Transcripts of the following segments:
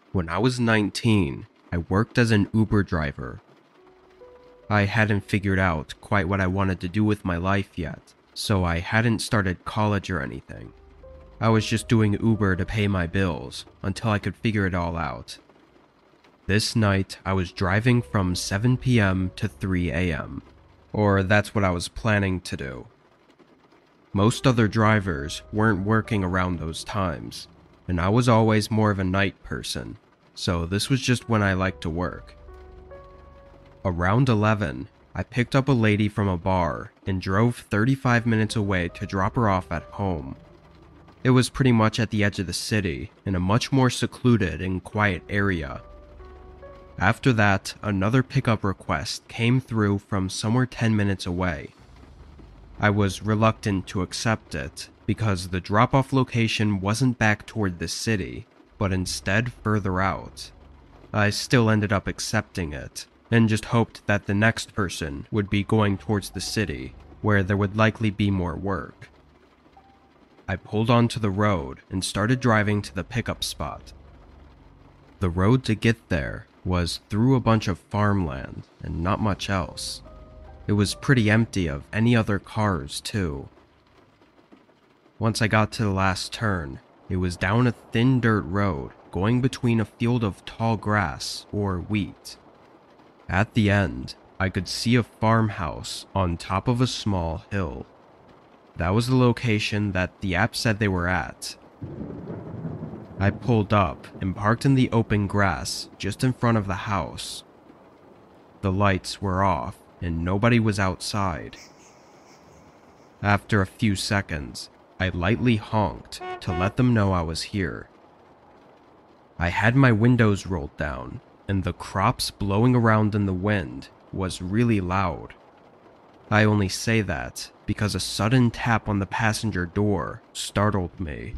When I was 19, I worked as an Uber driver. I hadn't figured out quite what I wanted to do with my life yet, so I hadn't started college or anything. I was just doing Uber to pay my bills until I could figure it all out. This night, I was driving from 7 p.m. to 3 a.m., or that's what I was planning to do. Most other drivers weren't working around those times, and I was always more of a night person, so this was just when I liked to work. Around 11, I picked up a lady from a bar and drove 35 minutes away to drop her off at home. It was pretty much at the edge of the city, in a much more secluded and quiet area. After that, another pickup request came through from somewhere 10 minutes away. I was reluctant to accept it because the drop-off location wasn't back toward the city, but instead further out. I still ended up accepting it, and just hoped that the next person would be going towards the city, where there would likely be more work. I pulled onto the road and started driving to the pickup spot. The road to get there was through a bunch of farmland and not much else. It was pretty empty of any other cars, too. Once I got to the last turn, it was down a thin dirt road going between a field of tall grass or wheat. At the end, I could see a farmhouse on top of a small hill. That was the location that the app said they were at. I pulled up and parked in the open grass just in front of the house. The lights were off and nobody was outside. After a few seconds, I lightly honked to let them know I was here. I had my windows rolled down, and the crops blowing around in the wind was really loud. I only say that because a sudden tap on the passenger door startled me.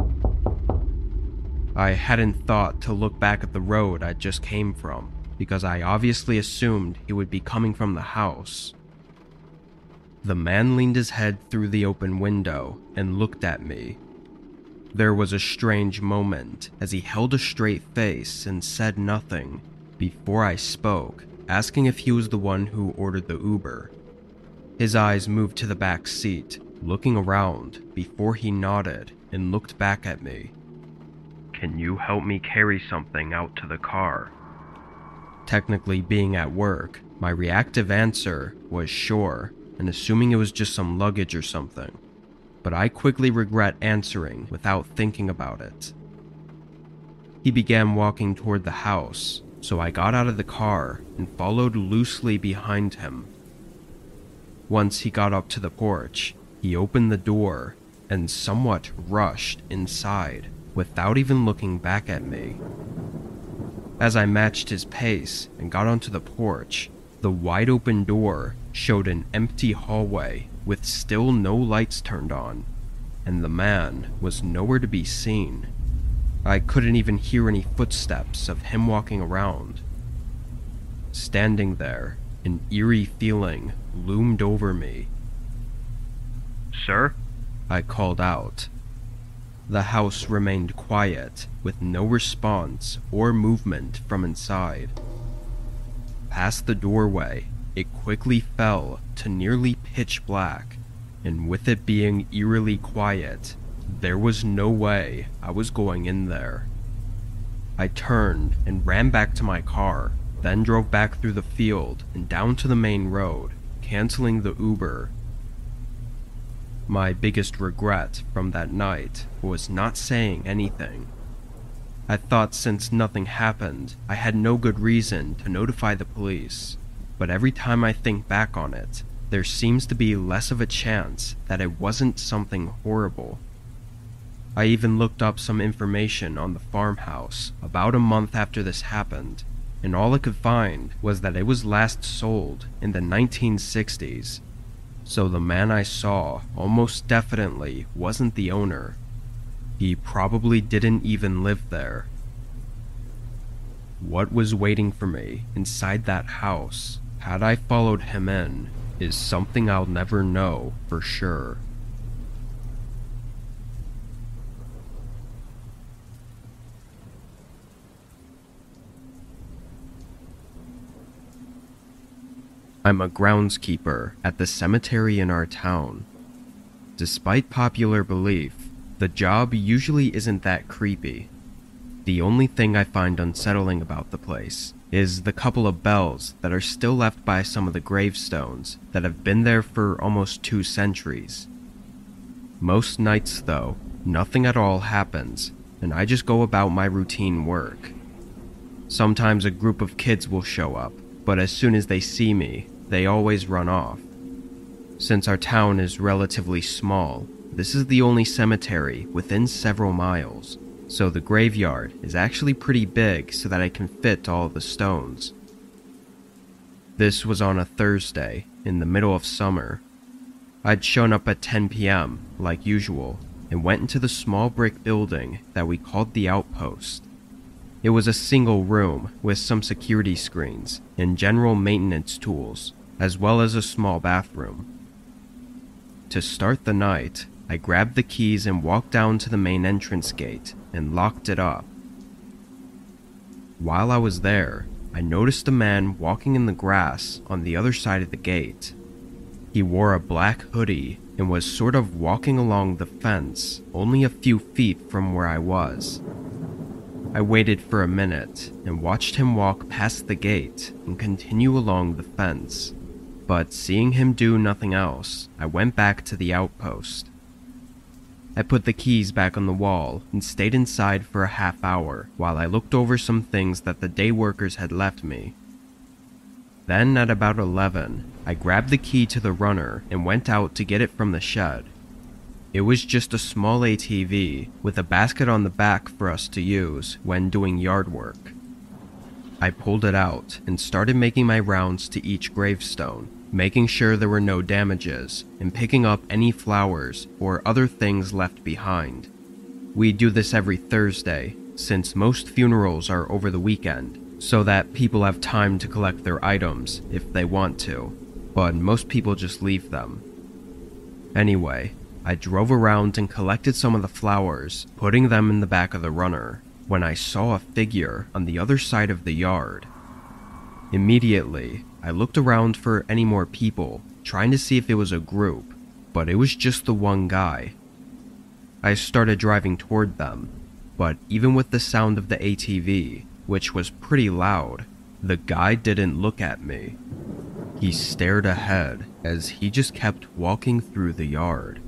I hadn't thought to look back at the road I just came from, because I obviously assumed he would be coming from the house. The man leaned his head through the open window and looked at me. There was a strange moment as he held a straight face and said nothing before I spoke, asking if he was the one who ordered the Uber. His eyes moved to the back seat, looking around before he nodded and looked back at me. "Can you help me carry something out to the car?" Technically being at work, my reactive answer was sure, and assuming it was just some luggage or something. But I quickly regret answering without thinking about it. He began walking toward the house, so I got out of the car and followed loosely behind him. Once he got up to the porch, he opened the door and somewhat rushed inside without even looking back at me. As I matched his pace and got onto the porch, the wide open door showed an empty hallway with still no lights turned on, and the man was nowhere to be seen. I couldn't even hear any footsteps of him walking around. Standing there, an eerie feeling loomed over me. "Sir?" I called out. The house remained quiet, with no response or movement from inside. Past the doorway, it quickly fell to nearly pitch black, and with it being eerily quiet, there was no way I was going in there. I turned and ran back to my car, then drove back through the field and down to the main road, canceling the Uber. My biggest regret from that night was not saying anything. I thought since nothing happened, I had no good reason to notify the police, but every time I think back on it, there seems to be less of a chance that it wasn't something horrible. I even looked up some information on the farmhouse about a month after this happened, and all I could find was that it was last sold in the 1960s. So the man I saw almost definitely wasn't the owner. He probably didn't even live there. What was waiting for me inside that house, had I followed him in, is something I'll never know for sure. I'm a groundskeeper at the cemetery in our town. Despite popular belief, the job usually isn't that creepy. The only thing I find unsettling about the place is the couple of bells that are still left by some of the gravestones that have been there for almost 2 centuries. Most nights, though, nothing at all happens, and I just go about my routine work. Sometimes a group of kids will show up, but as soon as they see me, they always run off. Since our town is relatively small, this is the only cemetery within several miles, so the graveyard is actually pretty big so that I can fit all the stones. This was on a Thursday, in the middle of summer. I'd shown up at 10 p.m., like usual, and went into the small brick building that we called the Outpost. It was a single room with some security screens and general maintenance tools, as well as a small bathroom. To start the night, I grabbed the keys and walked down to the main entrance gate and locked it up. While I was there, I noticed a man walking in the grass on the other side of the gate. He wore a black hoodie and was sort of walking along the fence only a few feet from where I was. I waited for a minute and watched him walk past the gate and continue along the fence, but seeing him do nothing else, I went back to the outpost. I put the keys back on the wall and stayed inside for a half hour while I looked over some things that the day workers had left me. Then at about 11, I grabbed the key to the runner and went out to get it from the shed. It was just a small ATV with a basket on the back for us to use when doing yard work. I pulled it out and started making my rounds to each gravestone, making sure there were no damages and picking up any flowers or other things left behind. We do this every Thursday, since most funerals are over the weekend, so that people have time to collect their items if they want to, but most people just leave them. Anyway, I drove around and collected some of the flowers, putting them in the back of the runner, when I saw a figure on the other side of the yard. Immediately, I looked around for any more people, trying to see if it was a group, but it was just the one guy. I started driving toward them, but even with the sound of the ATV, which was pretty loud, the guy didn't look at me. He stared ahead as he just kept walking through the yard.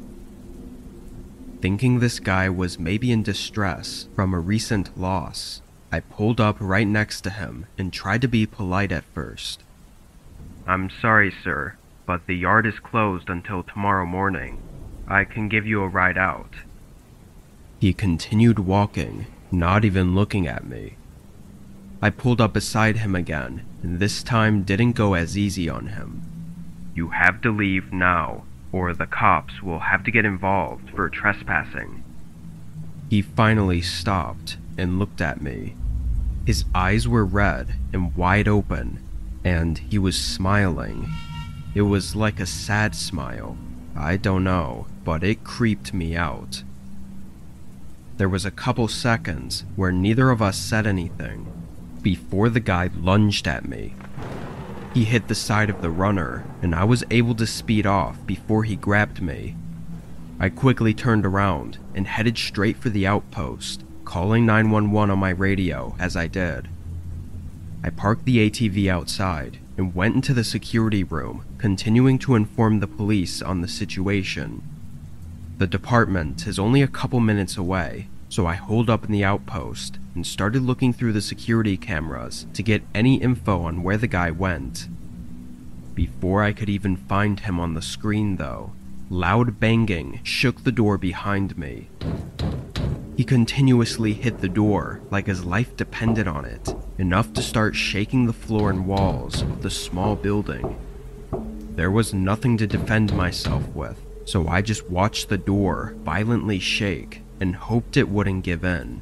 Thinking this guy was maybe in distress from a recent loss, I pulled up right next to him and tried to be polite at first. "I'm sorry, sir, but the yard is closed until tomorrow morning. I can give you a ride out." He continued walking, not even looking at me. I pulled up beside him again, and this time didn't go as easy on him. "You have to leave now, or the cops will have to get involved for trespassing." He finally stopped and looked at me. His eyes were red and wide open, and he was smiling. It was like a sad smile. I don't know, but it creeped me out. There was a couple seconds where neither of us said anything, before the guy lunged at me. He hit the side of the runner, and I was able to speed off before he grabbed me. I quickly turned around and headed straight for the outpost, calling 911 on my radio as I did. I parked the ATV outside and went into the security room, continuing to inform the police on the situation. The department is only a couple minutes away, so I holed up in the outpost and started looking through the security cameras to get any info on where the guy went. Before I could even find him on the screen, though, loud banging shook the door behind me. He continuously hit the door like his life depended on it, enough to start shaking the floor and walls of the small building. There was nothing to defend myself with, so I just watched the door violently shake and hoped it wouldn't give in.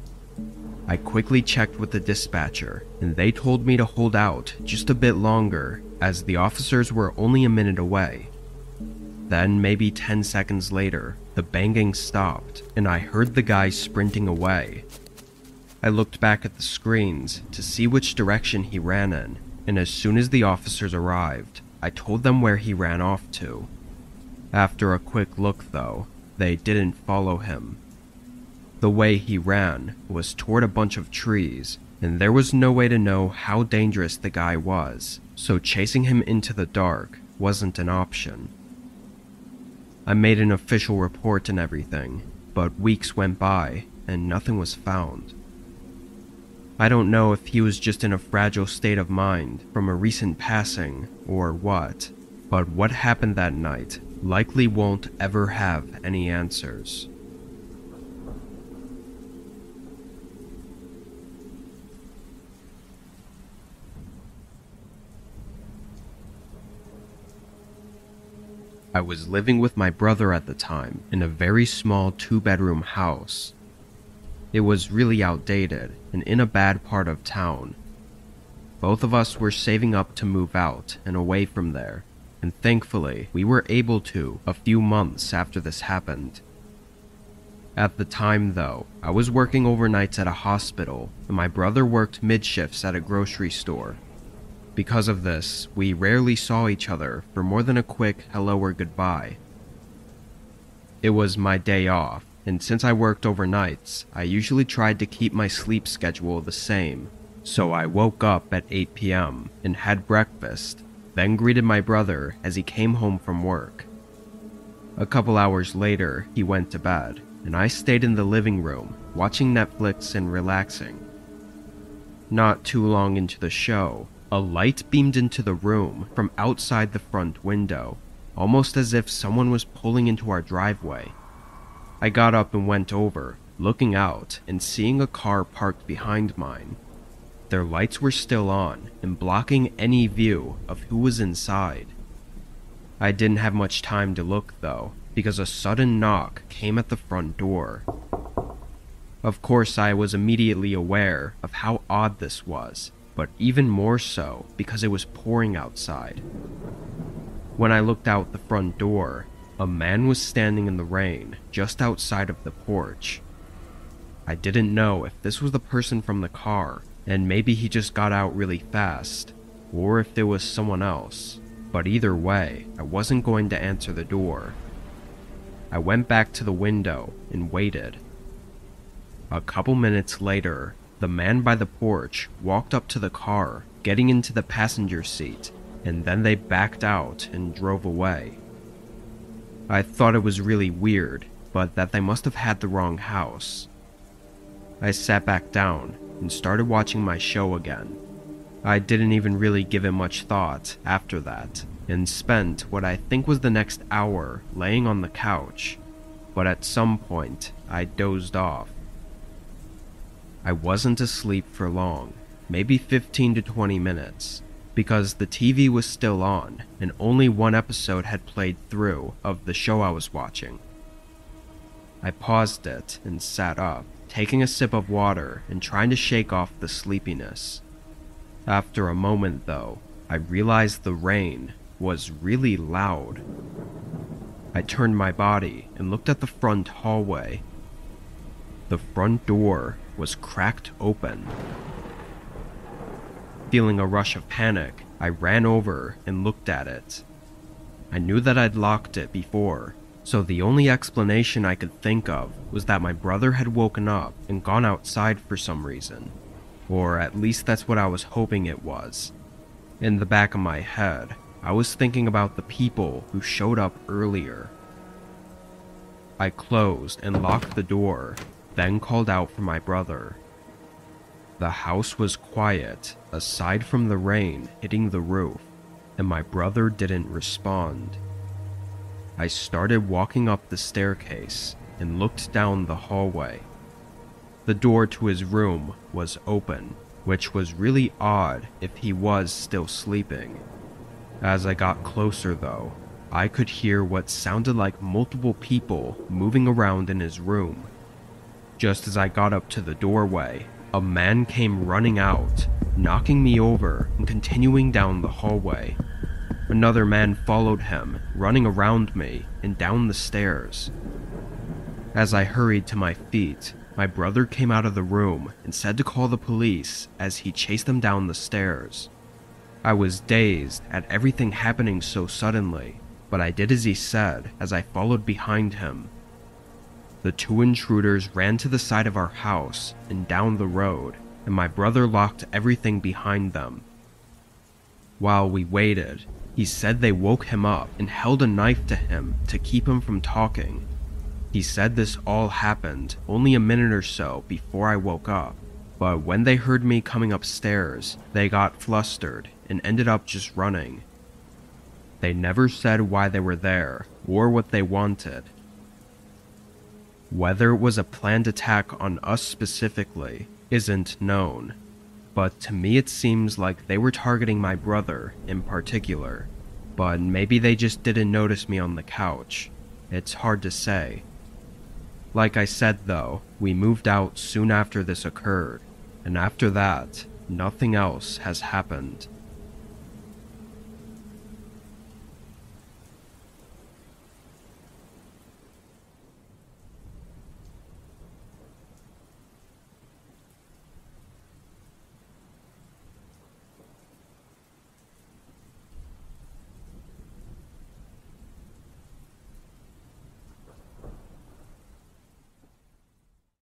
I quickly checked with the dispatcher, and they told me to hold out just a bit longer, as the officers were only a minute away. Then, maybe 10 seconds later, the banging stopped, and I heard the guy sprinting away. I looked back at the screens to see which direction he ran in, and as soon as the officers arrived, I told them where he ran off to. After a quick look though, they didn't follow him. The way he ran was toward a bunch of trees, and there was no way to know how dangerous the guy was, so chasing him into the dark wasn't an option. I made an official report and everything, but weeks went by and nothing was found. I don't know if he was just in a fragile state of mind from a recent passing or what, but what happened that night likely won't ever have any answers. I was living with my brother at the time in a very small 2-bedroom house. It was really outdated and in a bad part of town. Both of us were saving up to move out and away from there, and thankfully we were able to a few months after this happened. At the time though, I was working overnights at a hospital and my brother worked mid-shifts at a grocery store. Because of this, we rarely saw each other for more than a quick hello or goodbye. It was my day off, and since I worked overnights, I usually tried to keep my sleep schedule the same. So I woke up at 8 p.m. and had breakfast, then greeted my brother as he came home from work. A couple hours later, he went to bed, and I stayed in the living room, watching Netflix and relaxing. Not too long into the show, a light beamed into the room from outside the front window, almost as if someone was pulling into our driveway. I got up and went over, looking out and seeing a car parked behind mine. Their lights were still on and blocking any view of who was inside. I didn't have much time to look though, because a sudden knock came at the front door. Of course, I was immediately aware of how odd this was, but even more so because it was pouring outside. When I looked out the front door, a man was standing in the rain just outside of the porch. I didn't know if this was the person from the car, and maybe he just got out really fast, or if it was someone else, but either way, I wasn't going to answer the door. I went back to the window and waited. A couple minutes later, the man by the porch walked up to the car, getting into the passenger seat, and then they backed out and drove away. I thought it was really weird, but that they must have had the wrong house. I sat back down and started watching my show again. I didn't even really give it much thought after that, and spent what I think was the next hour laying on the couch, but at some point I dozed off. I wasn't asleep for long, maybe 15 to 20 minutes, because the TV was still on and only one episode had played through of the show I was watching. I paused it and sat up, taking a sip of water and trying to shake off the sleepiness. After a moment though, I realized the rain was really loud. I turned my body and looked at the front hallway. The front door was cracked open. Feeling a rush of panic, I ran over and looked at it. I knew that I'd locked it before, so the only explanation I could think of was that my brother had woken up and gone outside for some reason. Or at least that's what I was hoping it was. In the back of my head, I was thinking about the people who showed up earlier. I closed and locked the door, then called out for my brother. The house was quiet, aside from the rain hitting the roof, and my brother didn't respond. I started walking up the staircase and looked down the hallway. The door to his room was open, which was really odd if he was still sleeping. As I got closer though, I could hear what sounded like multiple people moving around in his room. Just as I got up to the doorway, a man came running out, knocking me over and continuing down the hallway. Another man followed him, running around me and down the stairs. As I hurried to my feet, my brother came out of the room and said to call the police as he chased them down the stairs. I was dazed at everything happening so suddenly, but I did as he said as I followed behind him. The two intruders ran to the side of our house and down the road, and my brother locked everything behind them. While we waited, he said they woke him up and held a knife to him to keep him from talking. He said this all happened only a minute or so before I woke up, but when they heard me coming upstairs, they got flustered and ended up just running. They never said why they were there or what they wanted. Whether it was a planned attack on us specifically isn't known, but to me it seems like they were targeting my brother in particular, but maybe they just didn't notice me on the couch. It's hard to say. Like I said though, we moved out soon after this occurred, and after that, nothing else has happened.